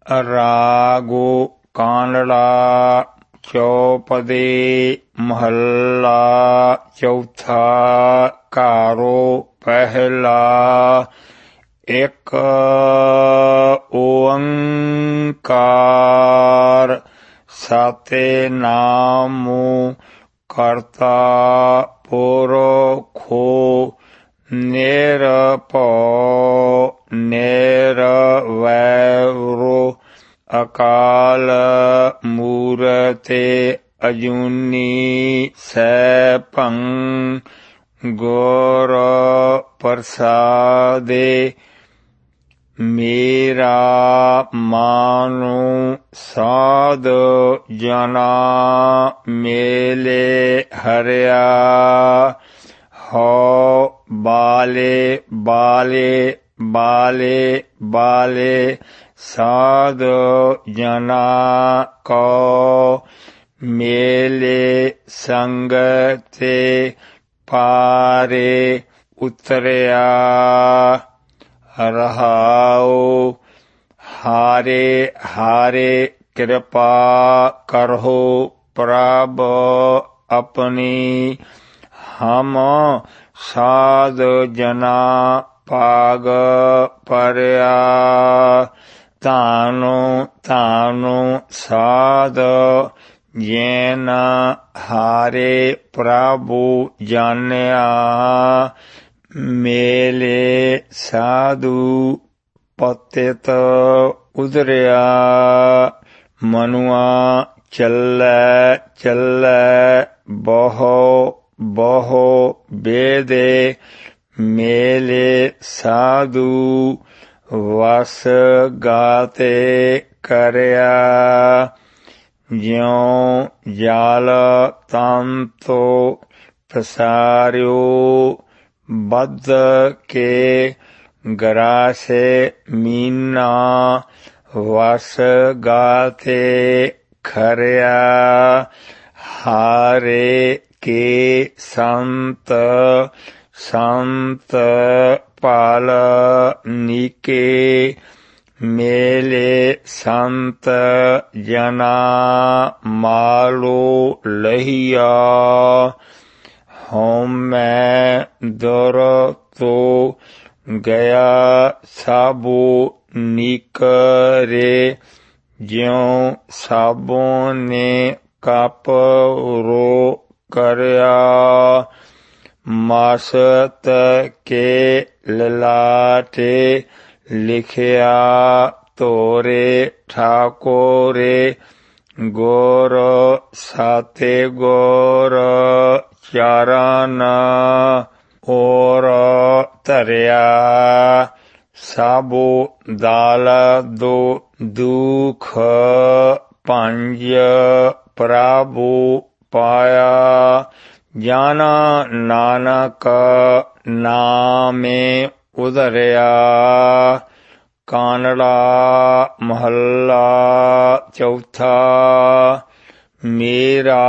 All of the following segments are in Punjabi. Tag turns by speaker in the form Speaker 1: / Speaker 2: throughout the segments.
Speaker 1: ਰਾਗੋ ਕਾਂਡਲਾ ਚੌਪਦੇ ਮਹੱਲਾ ਚੌਥਾ। ਘਾਰੋ ਪਹਿਲਾ ਇੱਕ ਓੰਕਾਰ ਸਤਿਨਾਮੁ ਕਰਤਾ ਪੁਰਖੋ ਨਿਰਭਉ ਨਿਰਵੈਰੁ ਅਕਾਲ ਮੂਰਤਿ ਅਜੂਨੀ ਸੈਭੰ ਗੁਰ ਪ੍ਰਸਾਦਿ ਮੇਰਾ ਮਾਨੁ ਸਾਧ ਜਨਾ ਮੇਲੇ ਹਰਿਆ ਹਉ ਬਾਲੇ ਬਾਲੇ ਬਾਲੇ ਬਾਲੇ ਸਾਧ ਜਨਾ ਕੋ ਮੇਲੇ ਸੰਗਤਿ ਪਾਰੇ ਉਤਰਿਆ ਰਹਾਉ। ਹਾਰੇ ਹਾਰੇ ਕਿਰਪਾ ਕਰਹੁ ਪ੍ਰਭ ਆਪਣੀ ਹਮ ਸਾਧ ਜਨਾ ਭਾਗ ਪਰਿਆ ਧਾਨੁ ਧਾਨੁ ਸਾਧ ਜੈਨ ਹਾਰੇ ਪ੍ਰਭੂ ਜਾਣਿਆ ਮੇਲੇ ਸਾਧੂ ਪਤਿਤ ਉਦਰਿਆ ਮਨੁਆ ਚੱਲੈ ਚੱਲੈ ਬਹੁ ਬਹੁ ਬੇਦੇ ਮੇਲੇ ਸਾਧੂ ਵਸ ਗਾਤੇ ਕਰਿਆ ਜਿਉ ਜਲ ਤੰਤੋ ਪਸਾਰਿਓ ਬੱਧ ਕੇ ਗਰਾਸੇ ਮੀਨਾ ਵਸ ਗਾਤੇ ਖਰਿਆ ਹਾਰੇ ਕੇ ਸੰਤ ਸੰਤ ਪਾਲ ਨੀਕੇ ਮੇਲੇ ਸੰਤ ਜਨਾ ਮਾਲੋ ਲਹੀਆ ਹਉਮੈ ਦੁਰ ਤੋ ਗਿਆ ਸਾਬੋ ਨੀਕਰੇ ਜਿਉ ਸਾਬੋ ਨੇ ਕਪ ਰੋ ਕਰਿਆ ਮਸਤ ਕੇ ਲਲਾਟੇ ਲਿਖਿਆ ਤੋਰੇ ਠਾਕੋਰੇ ਗੁਰ ਸਾਤੇ ਗੁਰ ਚਰਨ ਔਰ ਧਰਿਆ ਸਾਬੋ ਦਾਲ ਦੋ ਦੁਖ ਪੰਜ ਪ੍ਰਭੂ ਪਾਇਆ ਜਾਨਾ ਨਾਨਕ ਨਾਮੇ ਉਧਰਿਆ। ਕਾਂਡਲਾ ਮਹੱਲਾ ਚੌਥਾ। ਮੇਰਾ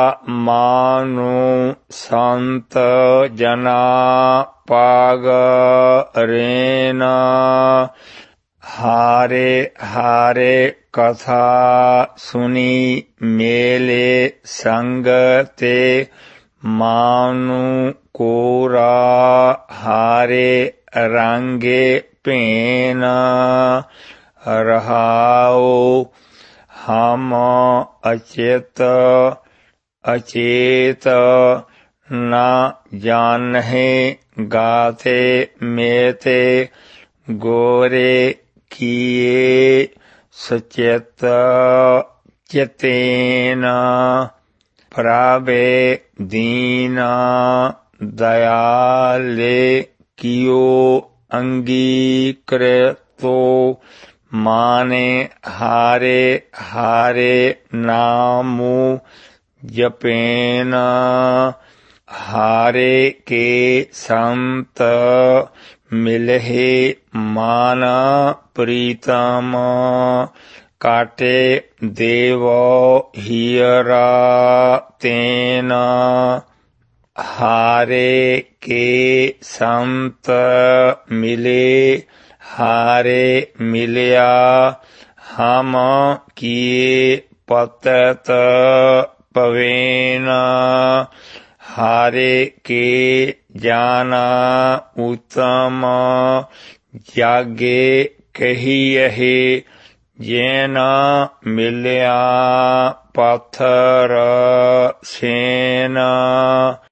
Speaker 1: ਮਾਨੁ ਸੰਤ ਜਨਾ ਪਾਗ ਰੇਨ ਹਾਰੇ ਹਾਰੇ ਕਥਾ ਸੁਨੀ ਮੇਲੇ ਸੰਗ ਤੇ ਮਾਨੁ ਕੋਰਾ ਹਾਰੇ ਰਾਂਗੇ ਭੇਨ ਰਹਾਉ। ਹਮ ਅਚੇਤ ਅਚੇਤ ਨ ਜਾਨਹਿ ਗਾਤੇ ਮੇਤੇ ਗੋਰੇ ਕੀਏ ਸਚੇਤ ਚਿਤੇਨ ਪ੍ਰਭੇ ਦੀਨ ਦਇਆਲੇ ਕੀਓ ਅੰਗੀਕ੍ਰਿਤੋ ਮਾਨੇ ਹਾਰੇ ਹਾਰੇ ਨਾਮੁ ਜਪੇਨ ਹਾਰੇ ਕੇ ਸੰਤ ਮਿਲਹਿ ਮਾਨ ਪ੍ਰੀਤਮ ਕਾਟੇ ਦੇਵੋ ਹੀਰਾ ਤੇਨ ਹਾਰੇ ਕੇ ਸੰਤ ਮਿਲੇ ਹਾਰੇ ਮਿਲਿਆ ਹਮ ਕੀਏ ਪਤਤ ਪਵੇਨ ਹਾਰੇ ਕੇ ਜਾਨਾ ਉਤਮ ਜਾਗੇ ਕਹੀਏ ਜੈਨ ਮਿਲਿਆ ਪੱਥਰ ਸੇਨ